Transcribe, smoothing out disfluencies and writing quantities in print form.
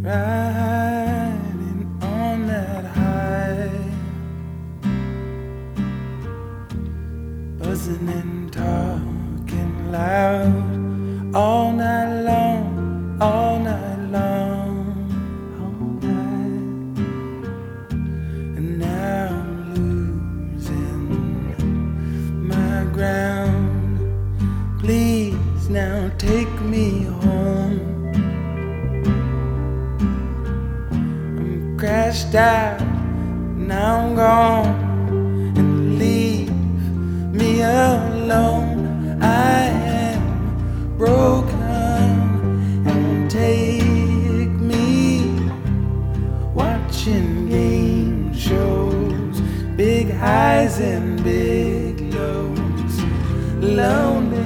riding on that high, buzzing and talking loud all night long, all night long, all night. And now I'm losing my ground. Please now take me home. Crashed out, now I'm gone, and leave me alone. I am broken, and take me watching game shows, big highs and big lows, lonely